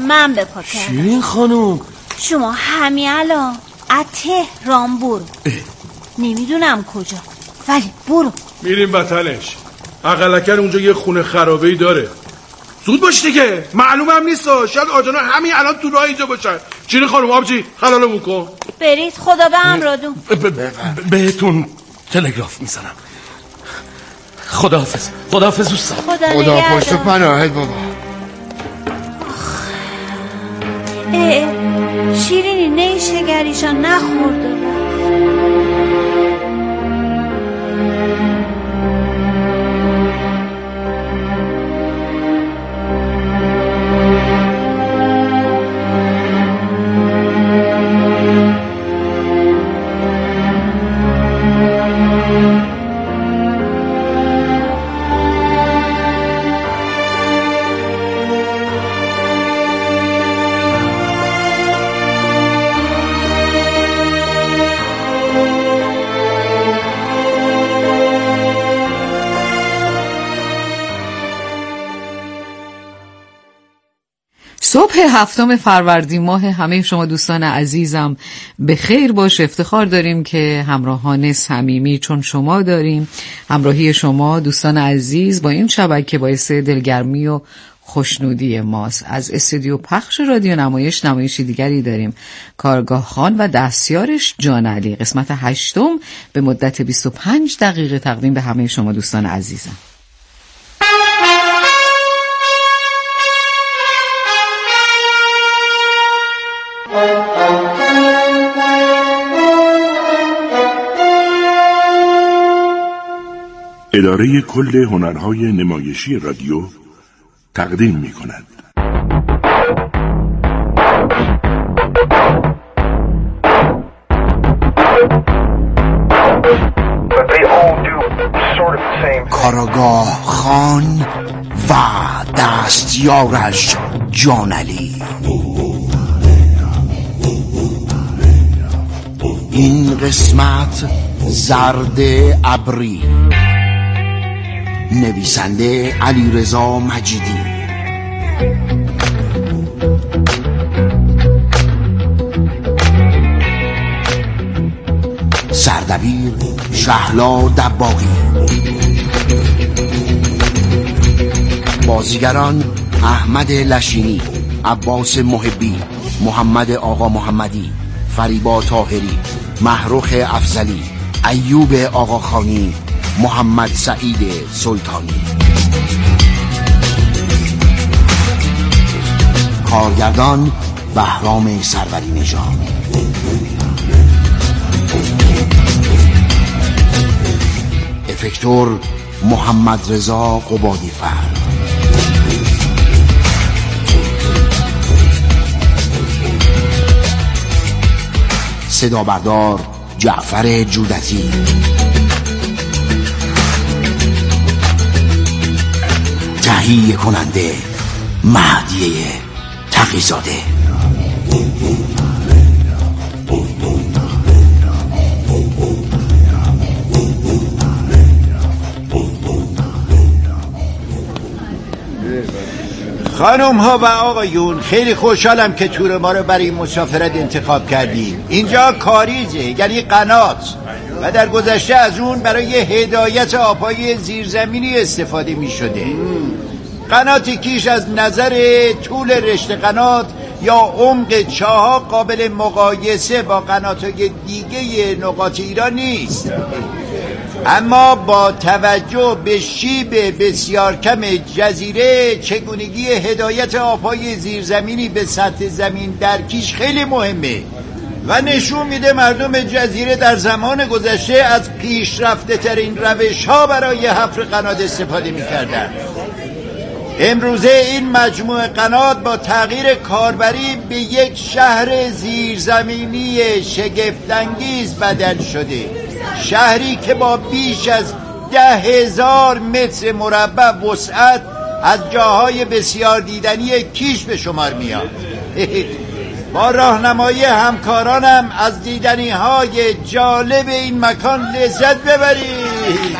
من به پا کردم. شیرین خانم شما همین الان از تهران برو. نمیدونم کجا ولی برو. میریم وطنش. اقلکن اونجا یه خونه خرابه‌ای داره. زود باش دیگه، معلوم هم نیست شاید آجانا همین الان تو راه اینجا باشن. شیرین خانم آبجی حلالمون کن. برید خدا به امرادون. بهتون تلگراف میزنم. خداحافظ. خداحافظ دوستان. خدا پشت و پناهت بابا. شیرینی نیشگریشان نخورده. صبح 7 فروردین ماه همه شما دوستان عزیزم به خیر باشه. افتخار داریم که همراهان صمیمی چون شما داریم. همراهی شما دوستان عزیز با این شبکه باعث دلگرمی و خوشنودی ماست. از استودیو پخش رادیو نمایشی دیگری داریم. کارگاه خان و دستیارش جان علی، قسمت 8 به مدت 25 دقیقه تقدیم به همه شما دوستان عزیزم. اداره کل هنرهای نمایشی رادیو تقدیم می کند. کارگاه خان و دستیارش جان علی. این قسمت زرد ابری، نویسنده علیرضا مجیدی، سردبیر شهلا دباغی، بازیگران احمد لشینی، عباس محبی، محمد آقا محمدی، فریبا طاهری، محروخ افضلی، ایوب آقاخانی، محمد سعید سلطانی. کارگردان بهرام سروری نژاد. افکتور محمد رضا قبادی فرد. صدا بردار جعفر جودتی. تهیه کننده مهدیه تقی‌زاده. خانم ها و آقایون، خیلی خوشحالم که تور ما رو برای مسافرت انتخاب کردیم. اینجا کاریزه، یعنی قنات، و در گذشته از اون برای هدایت آبهای زیرزمینی استفاده می شده. قنات کیش از نظر طول رشته قنات یا عمق چاها قابل مقایسه با قنات‌های دیگه نقاط ایران نیست، اما با توجه به شیب بسیار کم جزیره چگونگی هدایت آبهای زیرزمینی به سطح زمین در کیش خیلی مهمه و نشون میده مردم جزیره در زمان گذشته از پیشرفته ترین روش ها برای حفر قنات استفاده میکردن. امروزه این مجموعه قنات با تغییر کاربری به یک شهر زیرزمینی شگفت‌انگیز بدل شده، شهری که با بیش از 10,000 متر مربع وسعت از جاهای بسیار دیدنی کیش به شمار میاد. با راهنمایی همکارانم از دیدنی های جالب این مکان لذت ببرید.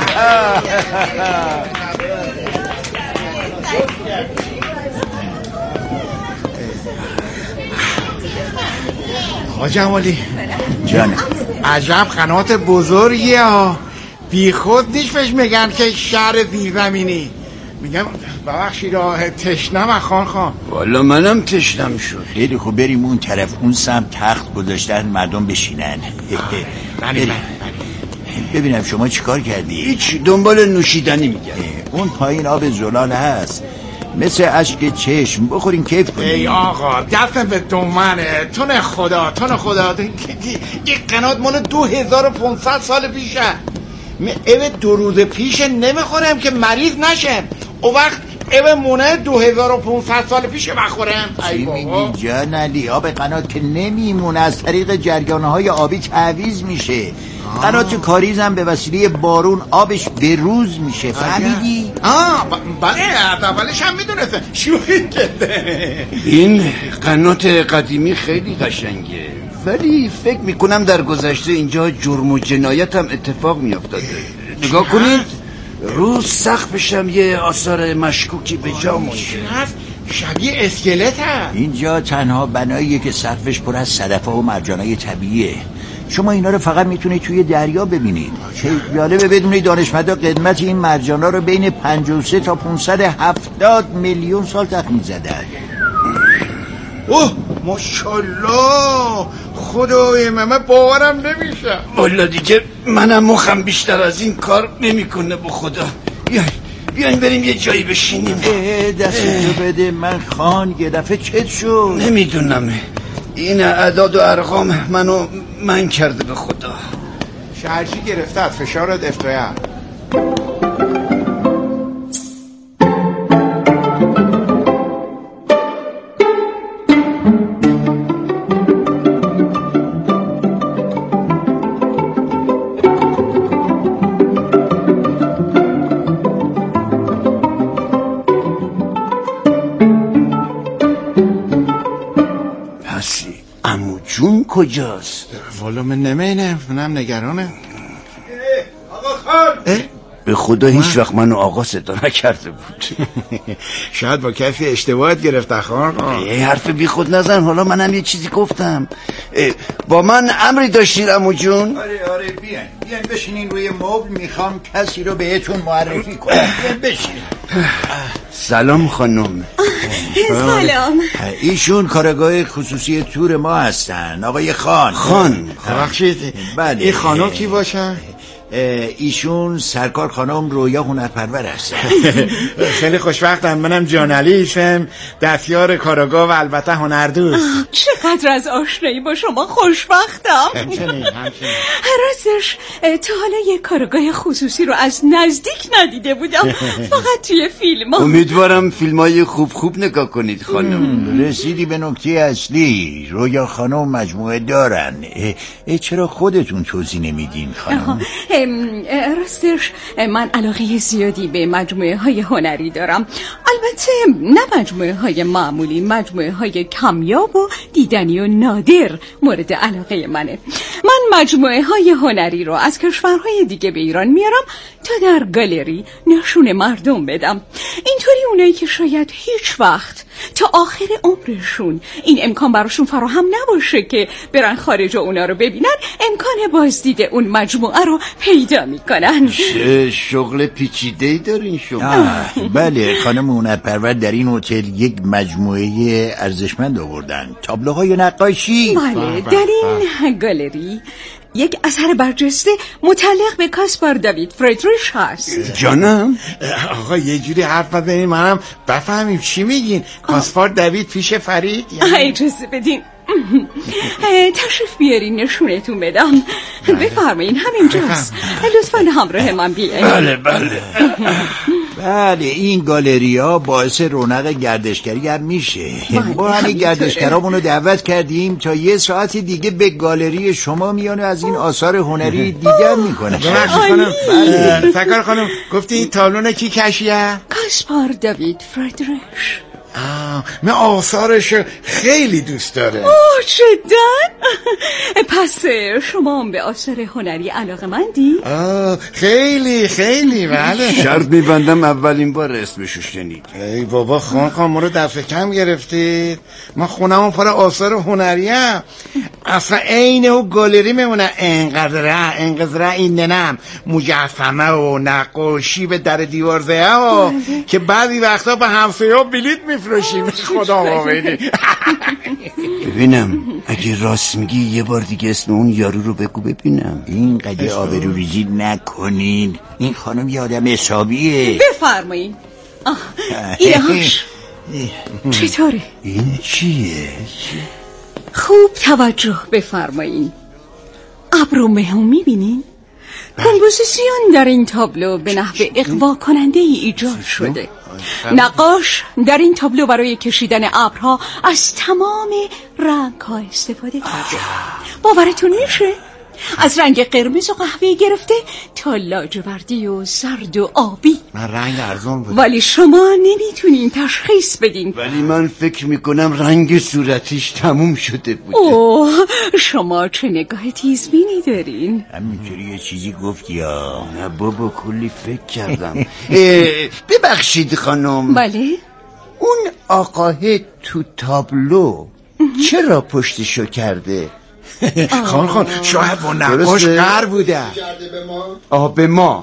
آقا جمالی جانم. عجب قنات بزرگیه ها، بی خود نیش بهش میگن که شهر زیرزمینی. میگم ببخشید تشنم خان. والا منم تشنم شد. خیلی خوب بریم اون طرف، اون سمت تخت گذاشتن مردم بشینن. بله. ببینم شما چیکار کردی؟ هیچ، دنبال نوشیدنی میگم. اون پایین آب زلال هست، مثل اشک چشم، بخورین کیف کنین. ای آقا دستم به دومنه، تون خدا این قنات مال 2500 سال پیشه. او 2 روز پیش نمیخورم که مریض نشم، او وقت او مونه 2500 سال پیش بخورم. چی میگی جان علی؟ آب قنات که نمیمونه، از طریق جریانهای آبی تعویض میشه. قنات کاریز هم به وسیله بارون آبش به روز میشه، فهمیدی؟ بله اولش هم میدونستم. شوخی کرده. این قنات قدیمی خیلی قشنگه، ولی فکر میکنم در گذشته اینجا جرم و جنایت هم اتفاق میافتاده. نگاه کنید، رو سقفش هم یه آثار مشکوکی به جا مونده. شبیه اسکلت هست. اینجا تنها بناییه که سقفش پر از صدفه و مرجانای طبیعیه. شما اینا رو فقط میتونید توی دریا ببینید. جالبه بدونید دانشمندا قدمت این مرجانا رو بین 53 تا 570 میلیون سال تخمین زدن. اوه ماشاءالله، خدای من باورم نمیشه. والا دیگه منم مخم بیشتر از این کار نمیکنه. به خدا بیاین بریم یه جایی بشینیم. دستتو بده من خان، یه دفعه چت شد. نمیدونم، این اعداد و ارقام منو من کرده. به خدا شهرچی گرفته از فشارت افتایم. جون کجاست؟ والا من نمینم، منم نگرانم. آقا خان به خدا هیچ وقت منو آقا صدا نکرده بود. شاید با کسی اشتباهت گرفته خان. یه حرف بی خود نزن، حالا منم یه چیزی گفتم. با من امری داشتین عمو جون؟ آره بیاین بشینین روی مبل، میخوام کسی رو بهتون معرفی کنم. بشین. سلام خانم. سلام. ایشون کارگاه خصوصی تور ما هستن، آقای خان. ببخشید بله. این خانم کی باشن؟ ایشون سرکار خانم رویا هنرپرور هستن. خیلی خوشوقتم. منم جان علیشم، دستیار کارگاه و البته هنردوست. چقدر از آشنایی با شما خوشبختم. همچنین. راستش تا حالا یک کارگاه خصوصی رو از نزدیک ندیده بودم، فقط توی فیلم ها. امیدوارم فیلم های خوب نگاه کنید خانم. رسیدی به نکته اصلی. رویا خانم مجموعه دارن. چرا خودتون توضیح نمیدین خانم؟ راستش من علاقه زیادی به مجموعه های هنری دارم. البته نه مجموعه های معمولی، مجموعه های کمیاب و دیدنی و نادر مورد علاقه منه. من مجموعه های هنری رو از کشورهای دیگه به ایران میارم تا در گالری نشون مردم بدم. اینطوری اونایی که شاید هیچ وقت تا آخر عمرشون این امکان براشون فراهم نباشه که برن خارج و اونا رو ببینن، امکان بازدید اون مجموعه رو پیدا میکنن. شغل پیچیده‌ای دارین شما. بله، خانم هنرپرور در این هتل یک مجموعه ارزشمند آوردن، تابلوهای نقاشی. بله، در این گالری یک اثر برجسته متعلق به کاسپار داوید فریدریش هست. جانم؟ آقا یه جوری حرف بزنین ما هم بفهمیم چی میگین. کاسپار داوید پیش فرید؟ اجازه بدین تشریف بیارین نشونتون بدم. بفرمایین همینجاست. لطفاً همراه من بیاین. بله این گالری ها باعث رونق گردشگری هم میشه. ما همین گردشگرامون رو دعوت کردیم تا یه ساعت دیگه به گالری شما میان و از این آثار هنری دیگر میکنه. سرکار خانم گفتی این تابلو کی کشیه؟ کاسپار داوید فریدریش. من آثارش خیلی دوست داره. جدن؟ پس شما هم به آثار هنری علاقه‌مندی؟ خیلی بله. شرط میبندم اولین بار اسمشو شنید. ای بابا خان ما رو دفعه کم گرفتید. ما خونمون پر آثار هنری هم. اصلا عین و گالری میمونه. انقدر این نم مجسمه و نقاشی به در دیوار زیه و که بعضی وقتا به همسایه ها بلیط میفروشیم. خدا واقعی. ببینم اگه راست میگی یه بار دیگه اسم اون یارو رو بگو ببینم. این قضیه آبروریزی نکنین، این خانم یه آدم حسابیه. بفرمایین. اینهاش چطوره؟ این چیه؟ خوب توجه بفرمایین. ابر و مه میبینین؟ کمپوزیسیون در این تابلو به نحو اغوا کننده ای ایجاد شده. نقاش در این تابلو برای کشیدن ابرها از تمام رنگ‌ها استفاده کرده. باورتون میشه؟ از رنگ قرمز و قهوه‌ای گرفته تا لاجوردی و زرد و آبی. من رنگ ارزون بود ولی شما نمیتونین تشخیص بدین. ولی من فکر میکنم رنگ صورتش تموم شده بوده. اوه، شما چه نگاه تیزبینی دارین. همینطوری یه چیزی گفتی یا نه بابا، کلی فکر کردم. ببخشید خانم. بله؟ اون آقاه تو تابلو چرا پشتشو کرده؟ خان شاید با نقاش قر بوده. به ما.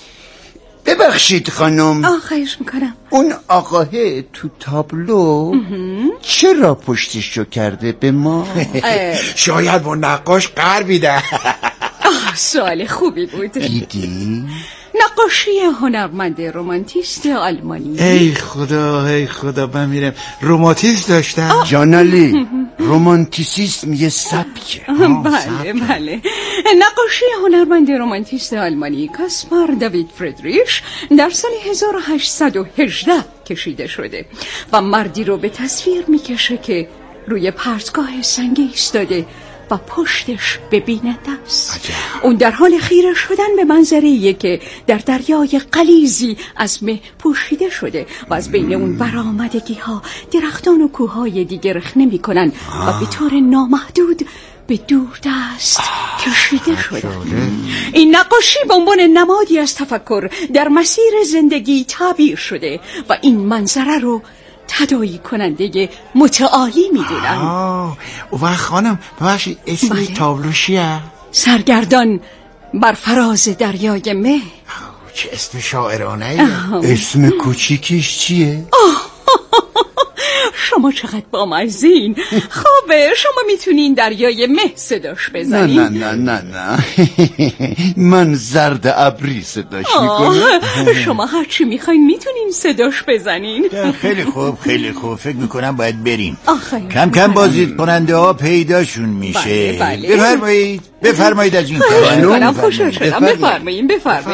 ببخشید خانم. خواهش میکنم. اون آقاه تو تابلو چرا پشتشو کرده به ما؟ شاید با نقاش قر بیده. سوال خوبی بود. دیدی؟ نقاشی هنرمند رومانتیست آلمانی. ای خدا من میرم رومانتیسم داشتم. جانالی، رومانتیسیسم یه سبکه. بله. نقاشی هنرمند رومانتیست آلمانی کاسپار داوید فردریش در سال 1818 کشیده شده و مردی رو به تصویر میکشه که روی پرتگاه سنگی ایستاده و پشتش به بیننده است. اون در حال خیره شدن به منظره‌ایه که در دریای غلیظی از مه پوشیده شده و از بین اون برآمدگی ها درختان و کوههای دیگه رخنه میکنن و به طور نامحدود به دور دست کشیده شده. این نقاشی به عنوان نمادی از تفکر در مسیر زندگی تعبیر شده و این منظره رو تداعی کننده متعالی میدونن. و خانم ببخشید اسم تابلو چیه؟ سرگردان بر فراز دریای مه. چه اسم شاعرانه ایه. اسم کوچیکش چیه؟ شما چقدر بامزین. خب شما میتونین دریای مه صداش بزنین. نه من زرد ابری صداش میکنم. شما هرچی میخواین میتونین صداش بزنین. خیلی خوب فکر میکنم باید بریم. کم کم بازدید کننده ها پیداشون میشه. بله. بفرمایید از این کار. خوشحال شدم. بفرمایین.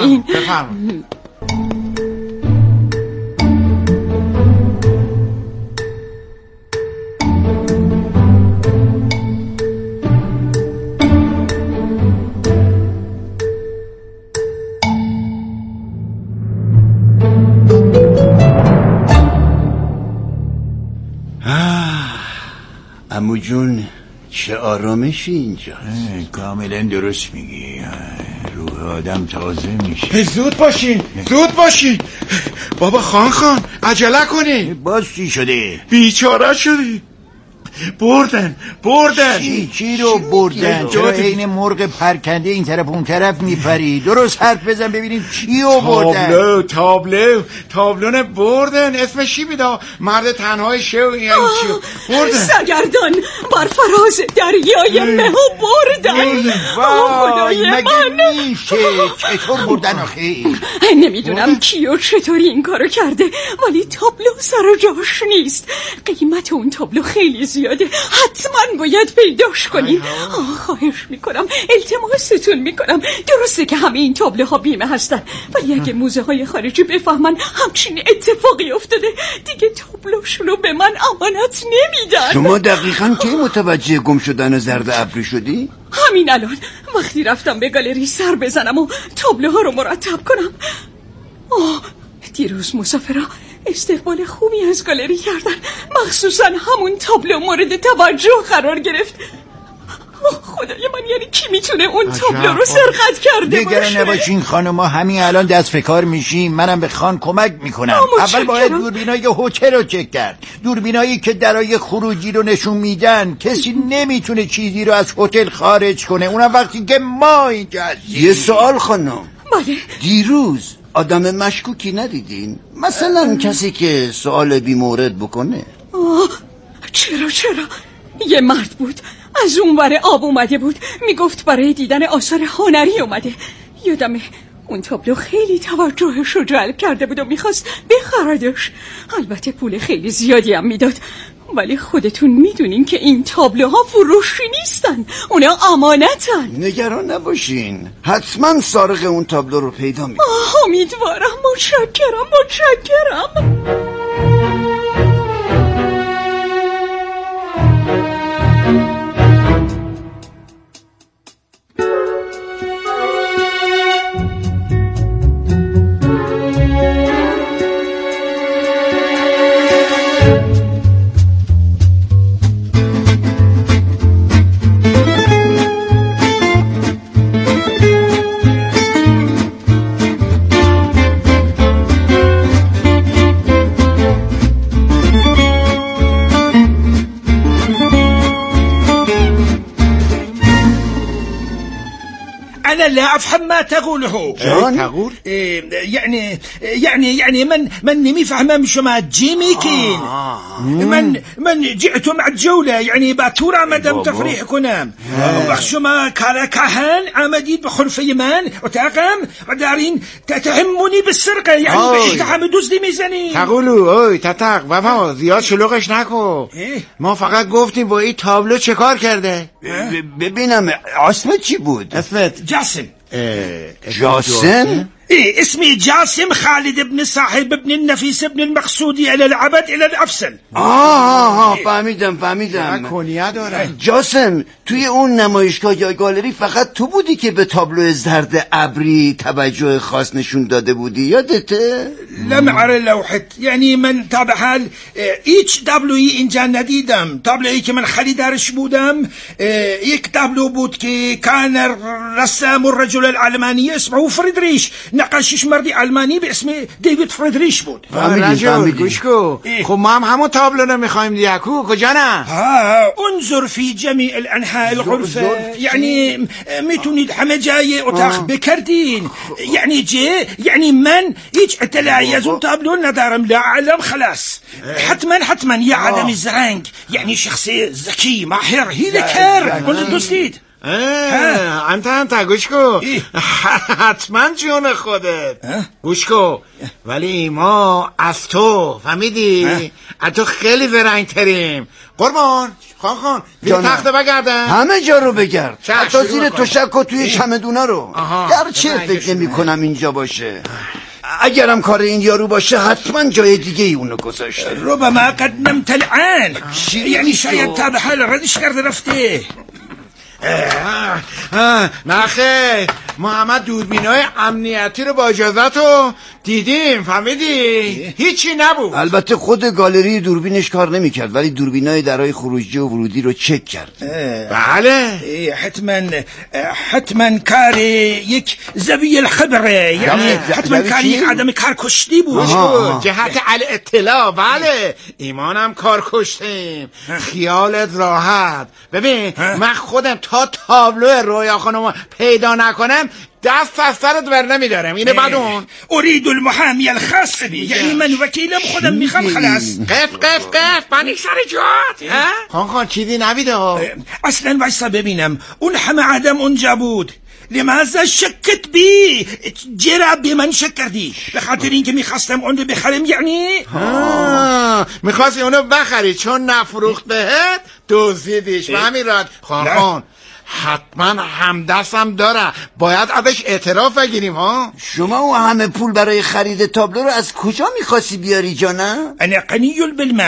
عمو جون چه آرامشی اینجا. کاملا درست میگی، روح آدم تازه میشه. زود باشین. بابا خان عجله کنین. باز چی شده؟ بیچاره شدی. بردن چی رو بردن؟ چرا این مرغ پرکنده این طرف اون طرف میپری؟ درست حرف بزن ببینیم چی رو بردن. تابلو بردن. اسمش چی بیده؟ مرد تنهای شو یعنی چی بردن؟ سرگردان بر فراز دریای مه بردن. وای مگه میشه؟ چطور بردن آخه؟ نمیدونم کی و چطوری این کارو کرده، ولی تابلو سر جاش نیست. قیمت اون تابلو خیلی زیاده. حتما باید پیداش کنیم. خواهش میکنم، التماستون میکنم. درسته که همه این تابلوها بیمه هستن، ولی اگه موزه های خارجی بفهمن همچین اتفاقی افتاده دیگه تابلوشون رو به من امانت نمیدن. شما دقیقاً کی متوجه گم شدن زرد ابری شدی؟ همین الان وقتی رفتم به گالری سر بزنم و تابلوها رو مرتب کنم. دیروز مسافرها استقبال خوبی از گالری کردن، مخصوصا همون تابلو مورد توجه قرار گرفت. خدای من، یعنی کی میتونه اون تابلو رو سرقت کرده باشه؟ نگران نباشین خانما، همین الان دست فکار میشیم. منم به خان کمک میکنم. اول باید دوربینای هتل رو چک کرد. دوربینایی که درای خروجی رو نشون میدن. کسی نمیتونه چیزی رو از هتل خارج کنه، اونم وقتی که ما اینجا هستیم. یه سوال خانم. بله. دیروز آدم مشکوکی ندیدین؟ مثلا کسی که سوال بی مورد بکنه؟ چرا یه مرد بود، از اون ور آب اومده بود، میگفت برای دیدن آثار هنری اومده. یادمه اون تابلو خیلی توجهش رو جلب کرده بود و میخواست بخردش. البته پول خیلی زیادی هم میداد، ولی خودتون میدونین که این تابلوها فروشی نیستن، اونا امانتن. نگران نباشین، حتما سارق اون تابلو رو پیدا میکنه. امیدوارم. متشکرم. أنا لا أفهم ما تقوله. تقول؟ يعني من نمي فهمه مشو ما جيمي كين. من جئت مع الجولة، يعني باتورا مدام تفريح كنام وبخشو ما كهان عمديد بخلفي مان وتاقم ودارين تتهموني بالسرقة، يعني باشتحام دوزدي ميزاني. تقولو اوی تتق بابا زیاد شلوغش نکن. ما فقط گفتیم با این تابلو چه کار کرده. ببینم اسمت چی بود؟ اسمت جاسم. جاسم؟ إيه اسمي جاسم خالد بن صاحب بن النفيس بن المقصودي إلى العبد إلى الأفسل. فهمیدم. کنیه داره. جاسم، توی اون نمایشگاه یا گالری فقط تو بودی که به تابلو زرد ابری توجه خاص نشون داده بودی، یادته؟ لمعر لوحت، يعني من تابع حال ایچ تابلوی اینجا ندیدم. تابلویی که من خریدارش بودم یک تابلو بود که كان رسام الرجل الألماني اسمه فريدريش، نقاشش مردی آلمانی به اسم دیوید فريدريش بود. فهمیدیم. گوش کو. خب ما هم همون تابلو رو میخوایم دیگه. کجا نه؟ انظر في جميع الأنحاء الغرفة، يعني میتونید همه جای اتاق بکردین. يعني من هیچ اطلاعی از اون تابلو ندارم. لا اعلم خلاص. حتما يا عدم الزرنگ، يعني شخص ذكي ماهر هیلکر. قلت دوستید انت گوش کو. حتما جون خودت. گوش کو. ولی ما از تو فهمیدی؟ از تو خیلی زرنگ تریم. قربان خان تخت بگردم، همه جا رو بگرد، حتی زیر تشک و توی چمدونا رو. گرچه فکر نمی کنم اینجا باشه. اگرم کار این یارو باشه حتما جای دیگه ای اونو گذاشته. ربما قد نمت الان، يعني شاید تا به حال ردش کرده رفته. نخیر، محمد دوربینای امنیتی رو با اجازت رو دیدیم. فهمیدی؟ هیچی نبود. البته خود گالری دوربینش کار نمیکرد، ولی دوربینای درای خروجی و ورودی رو چک کرد. بله. حتما کار یک زبی الخبره، یعنی حتما کار یک آدم کار کشتی بود. جهت الاطلاع. بله، ایمانم کار کشتیم. خیالت راحت. ببین من خودم تا تابلو رویا خانم پیدا نکنم دست از سرت ور نمیدارم. اینه بعد اون اريد المحامي الخاص بي، يعني من وکیلم خودم میخوام. خلاص قف پانیک سر جات. خان چیزی نبیده. اصلا وایسا ببینم اون همه آدم اونجا بود. لماذا شکت بی؟ چرا به من شک کردی؟ به خاطر اینکه میخواستم اون رو بخرم. یعنی میخواستی اونو بخری چون نفروخت بهت دزدیدیش. و همین راد خان حتما همدستم داره، باید ازش اعتراف بگیریم. شما و همه پول برای خرید تابلو رو از کجا میخواستی بیاری جانم؟ انا غنی بالمال،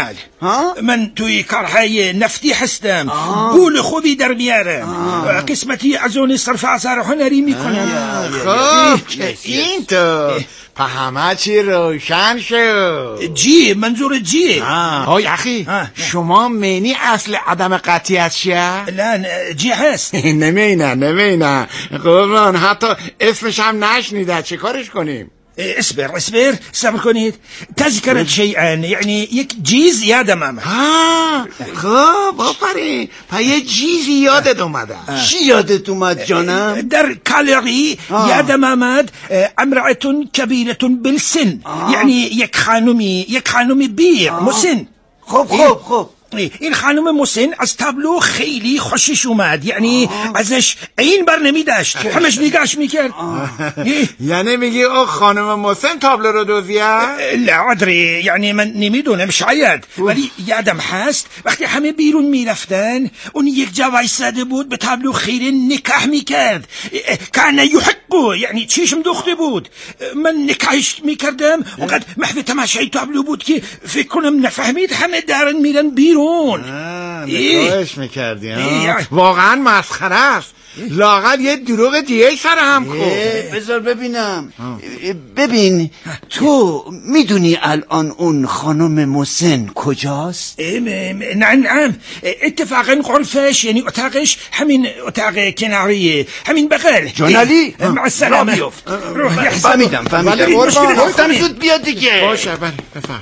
من توی کارهای نفتی هستم. پول خوبی در میارم. قسمتی از اون صرف اثر هنری میکنم. خب این تو پا همه چی روشن شد. جی منظور جی. های اخی شما مینی اصل عدم قطعیت چیه؟ نه جی هست. نمینه قربان حتی اسمش هم نشنیده، چه کارش کنیم؟ اصبر صبر کنید. تذکرت شیئا یعنی یک جیز یادم آمد. خب آفرین، پا یه جیزی یادت اومده. چی یادت اومد جانم؟ در کالری یادم آمد امرأتون کبیرتون بالسن، یعنی یک خانومی بیر مسن. خب این خانم مسن از تابلو خیلی خوشش اومد، یعنی ازش این بر نمی داشت، همش نگاش میکرد. یعنی میگی او خانم مسن تابلو رو دوزیه؟ لا ادری، یعنی من نمیدونم، شاید، ولی یادم هست وقتی همه بیرون میرفتن اون یک جا وایساده بود به تابلو خیره نکاح میکرد. کان یحقو، یعنی چشم دوخته بود. من نکاحش میکردم اونقدر محو تماشای تابلو بود که فکر کنم نفهمید همه دارن میرن بیرون. نکاحش میکردی واقعا مسخره است. لااقل یه دروغ دیگه سر هم کن. بذار ببینم. ببین تو میدونی الان اون خانم مسن کجاست؟ نه اتفاقا غرفش یعنی اتاقش همین اتاق کناریه، همین بغل. جان علی مع السلامه. فهمیدم گفتم زود بیا دیگه. باشه بفهم.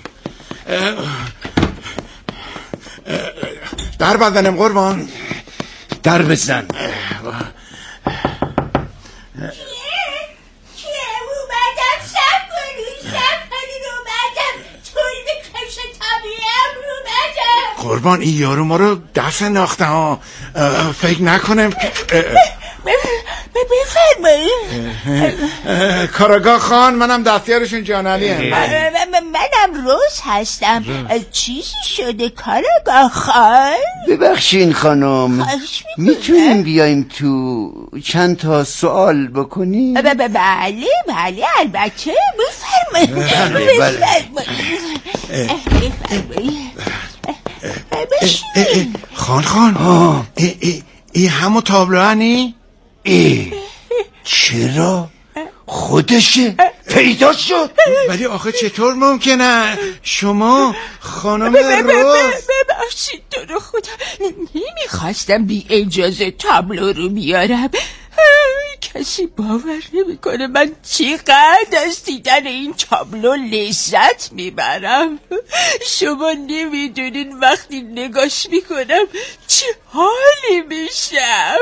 در بزنم قربان. در بزن. قربان این یارو ما رو دست ناخته ها. فکر نکنم کاراگاه خان، منم دستیارشون جان علی هم. منم روز هستم. چیزی شده کاراگاه خان؟ ببخشین خانم، میتونیم بیایم تو چند تا سوال بکنیم؟ بله البته، بفرمایید. خان ای همو تابلو هنی؟ چرا؟ خودشه پیدا شد. ولی آخه چطور ممکنه شما خانم روز؟ ببخشید تو رو خدا، نمیخواستم بی اجازه تابلو رو بیارم. کسی باور نمیکنه من چقدر از دیدن این تابلو لذت میبرم. شما نمیدونین وقتی نگاش میکنم چه حالی میشم.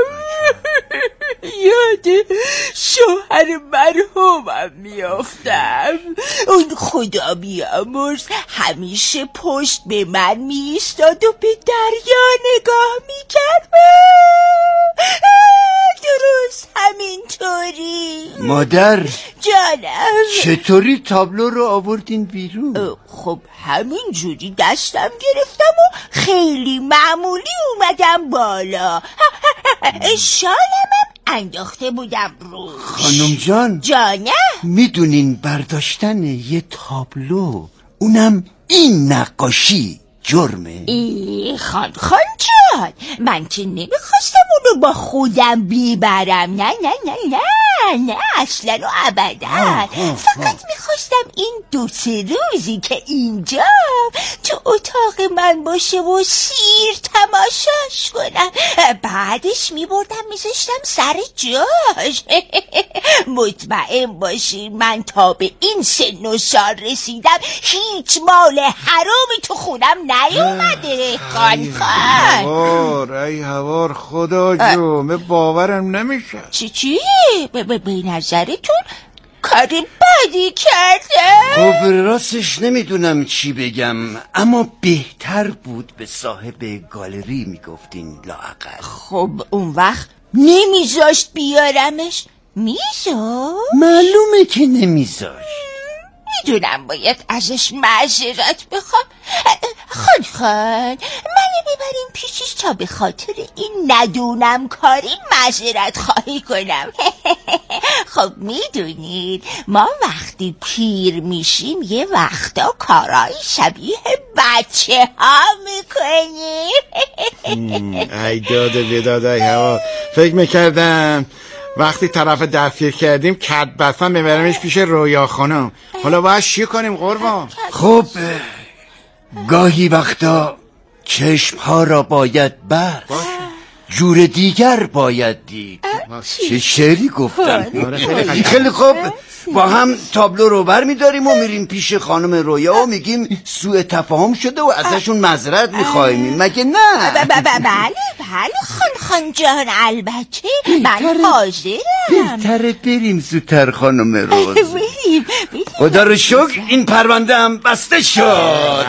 یاد شوهر مرحومم میافتم. اون خدا بیامرز همیشه پشت به من میایستاد و به دریا نگاه میکرد. درست همینطوری. مادر جانم، چطوری تابلو رو آوردین بیرون؟ خب همین جوری دستم گرفتم و خیلی معمولی اومدم بالا. شالمم انداخته بودم روش. خانم جان جانم، میدونین برداشتن یه تابلو، اونم این نقاشی، جرمه؟ خان جان، من که نمیخواستم اونو با خودم بیبرم. نه اصلا و ابدا. فقط میخواستم این 2-3 روزی که اینجا تو اتاق من باشه و سیر تماشاش کنم. بعدش میبردم میذاشتم سر جاش. مطمئن باشین من تا به این سن و سال رسیدم هیچ مال حرامی تو خونم نیومده. خان ای هوار خدا جو، باورم نمیشه. چی؟ به نظرتون کار بدی کرده؟ خب راستش نمیدونم چی بگم، اما بهتر بود به صاحب گالری میگفتین لااقل. خب اون وقت نمیذاشت بیارمش؟ میذاشت؟ معلومه که نمیذاشت. میدونم باید ازش معذرت بخوام. خان منو ببریم پیشش تا تا به خاطر این ندونم کاری معذرت خواهی کنم. خب میدونید ما وقتی پیر میشیم یه وقتا کارای شبیه بچه ها میکنیم. ای داده بیداده هوا، فکر میکردم وقتی طرف دستگیر کردیم کت بستن ببرمش پیش رویا خانم. حالا باید چی کنیم قربان؟ خب گاهی وقتا چشم ها را باید بست، جور دیگر باید دید. چه شعری گفتم. خیلی خوب، با هم تابلو رو بر میداریم و میریم پیش خانم رویا و میگیم سوء تفاهم شده و ازشون معذرت میخوایم، مگه نه؟ بله خان جان، البته من حاضرم. بهتره بریم زودتر خانم روز. بریم. خدا رو شکر این پرونده هم بسته شد.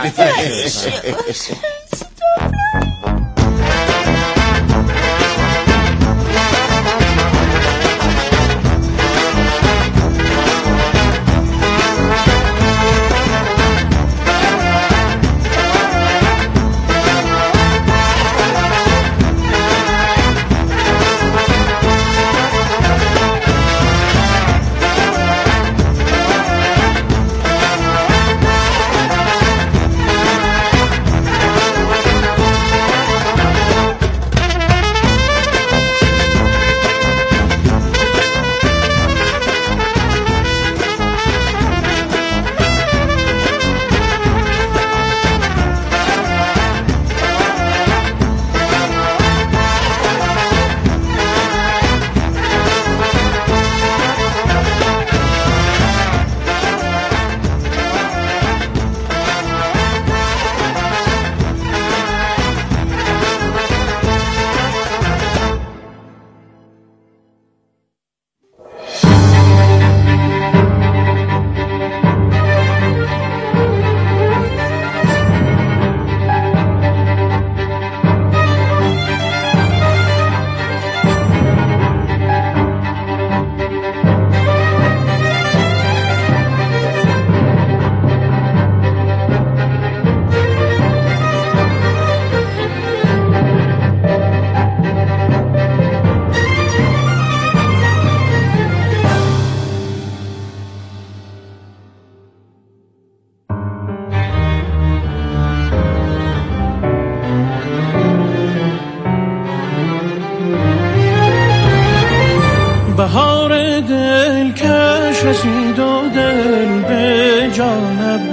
بهار دلکش رسید و دل به جان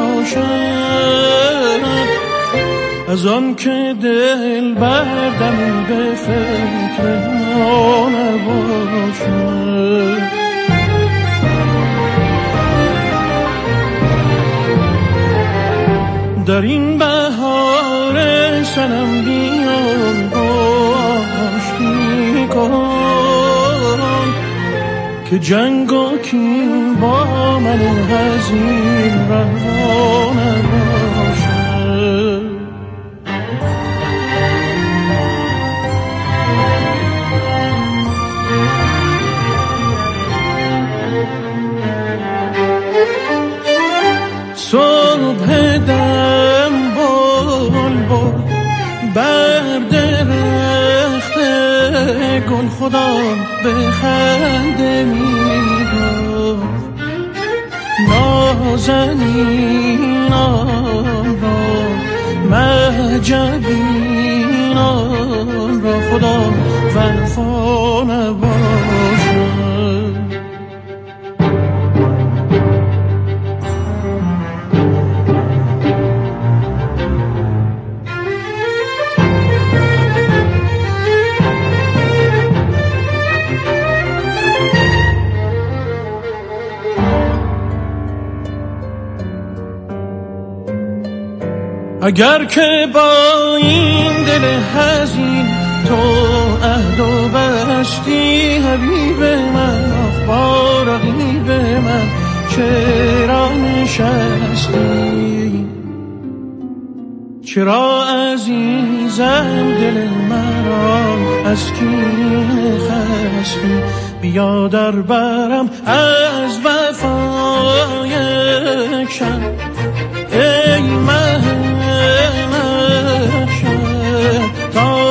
باشد، از آن که دل بردمی به فکر ما نباشد. در این بهار سنم بیان آشتی کن که جنگ و کین با من حزین روا نباشد. صبح دم بلبل بر درخت گل خدا به خنده می‌گفت، نازنینان را مهجبینان را خدا وفا نباشد. اگر که با این دل حزین تو عهد و بستی حبیب من، با رقیب من چرا نشستی؟ چرا عزیزم دل مرا از کین خستی؟ بیا در برم از وفای شب ای مه تا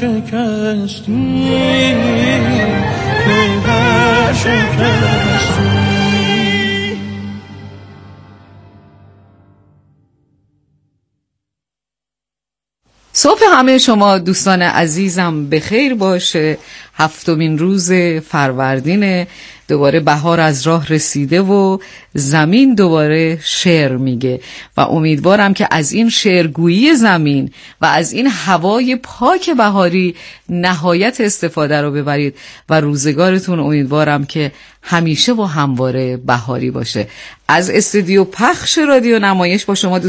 شکستی تو در شکستی. صبح همه شما دوستان عزیزم بخیر باشه. 7مین روز فروردین، دوباره بهار از راه رسیده و زمین دوباره شعر میگه و امیدوارم که از این شعرگویی زمین و از این هوای پاک بهاری نهایت استفاده رو ببرید و روزگارتون امیدوارم که همیشه و همواره بهاری باشه. از استودیو پخش رادیو نمایش با شما